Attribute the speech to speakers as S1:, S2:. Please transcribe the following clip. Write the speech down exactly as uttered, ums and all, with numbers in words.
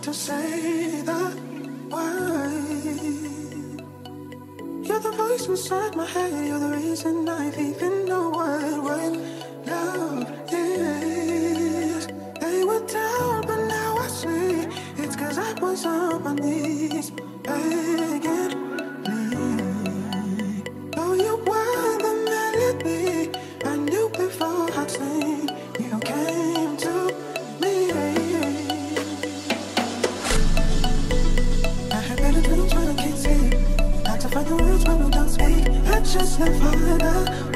S1: to say that word. You're the voice inside my head. You're the reason I even know what what love is. They were down, but now I see it's 'cause I was on my knees begging, please. Though you were the melody I knew before I'd sing, you came to me. I had better dreams when I can't sleep. Had to find the words when we don't speak. I just never find out